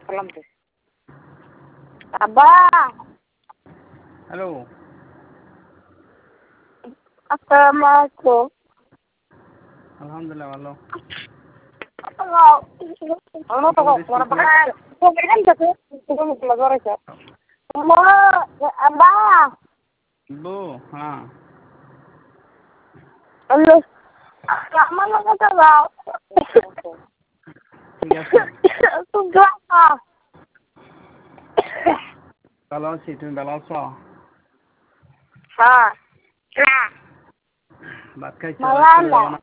সালাম দে আব্বা হ্যালো আসসালামু আলাইকুম আলহামদুলিল্লাহ ভালো আব্বা বো হ্যাঁ আমার লগে তো যাও ঠিক আছে ভালো ভালো আছি তুমি ভালো আছো হ্যাঁ ভাত খাইছো ভালো স্কুলে যাবো না